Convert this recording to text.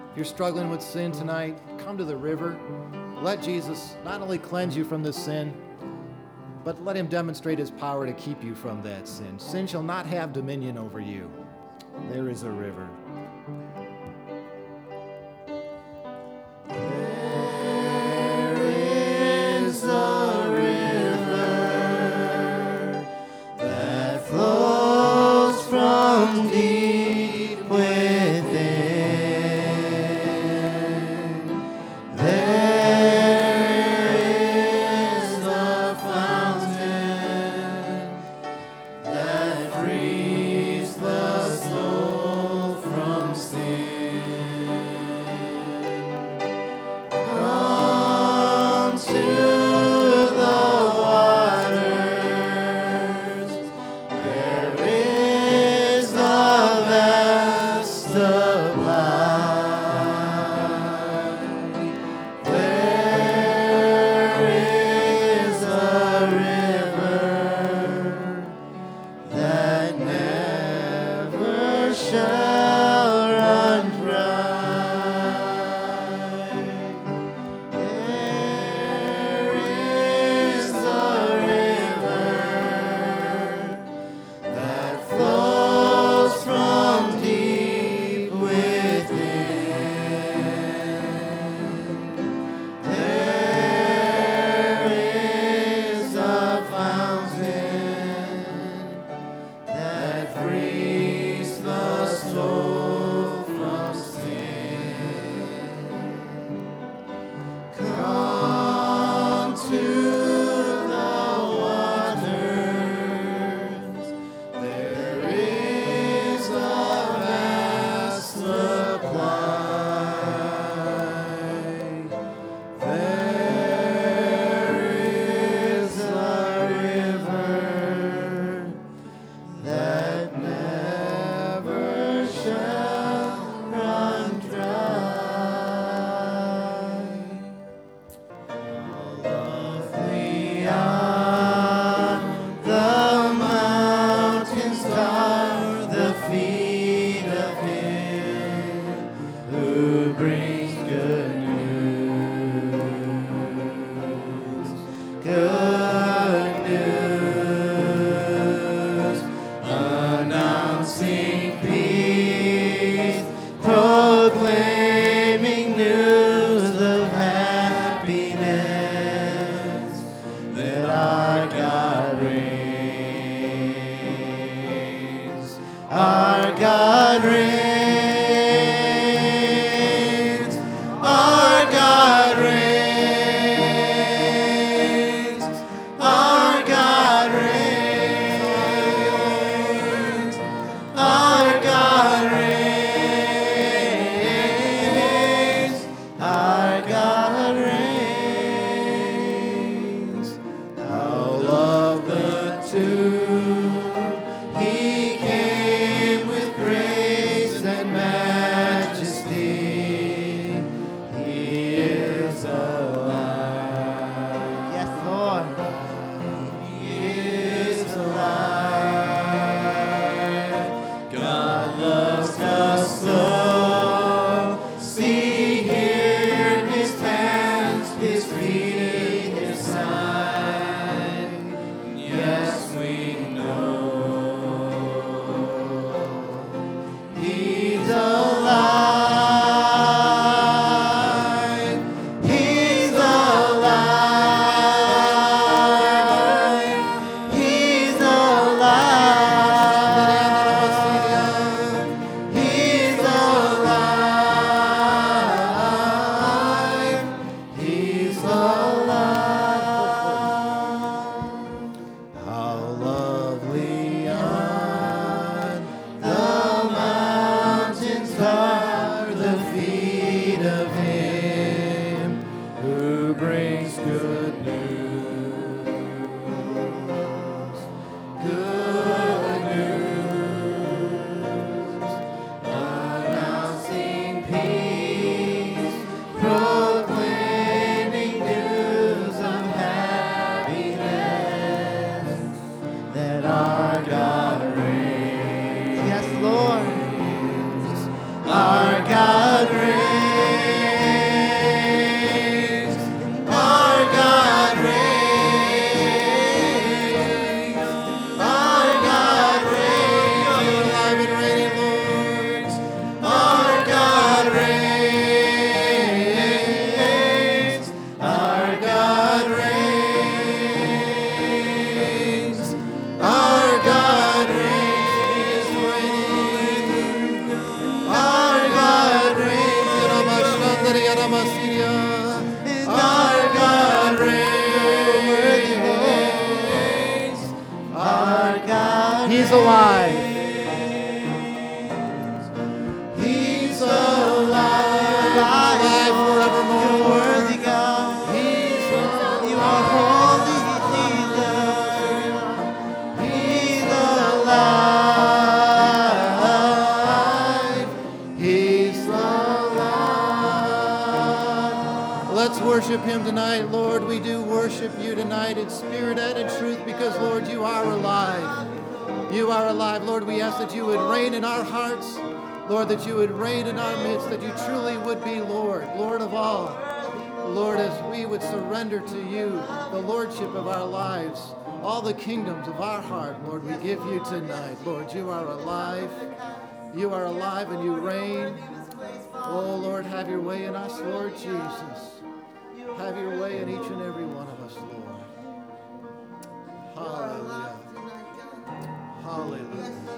If you're struggling with sin tonight, come to the river. Let Jesus not only cleanse you from this sin, but let him demonstrate his power to keep you from that sin. Sin shall not have dominion over you. There is a river. There is a river that flows from deep within. There is the fountain that frees the soul from sin. Come to the waters. There is the vast supply. There is a river that never shall run dry. There is a river that flows from deep within. There is a fountain that frees the soul from sin. Come to the waters. There is a vast supply. There is a river that never shall run dry. Lovely on the mountains are the feet of him who brings good news. Good news, announcing peace, proclaiming news of happiness, that our God reigns. Our God reigns. Our God reigns. Our God reigns. Our God reigns. He's alive. He's alive. Alive forevermore. You're worthy, God. He's alive. You are holy, Jesus. He's alive. He's alive. Let's worship him tonight, Lord. We do worship you tonight in spirit and in truth because, Lord, you are alive. You are alive. Lord, we ask that you would reign in our hearts. Lord, that you would reign in our midst, that you truly would be Lord, Lord of all. Lord, as we would surrender to you the lordship of our lives, all the kingdoms of our heart, Lord, we give you tonight. Lord, you are alive. You are alive and you reign. Oh, Lord, have your way in us, Lord Jesus. Have your way in each and every one of us, Lord. Hallelujah. Hallelujah.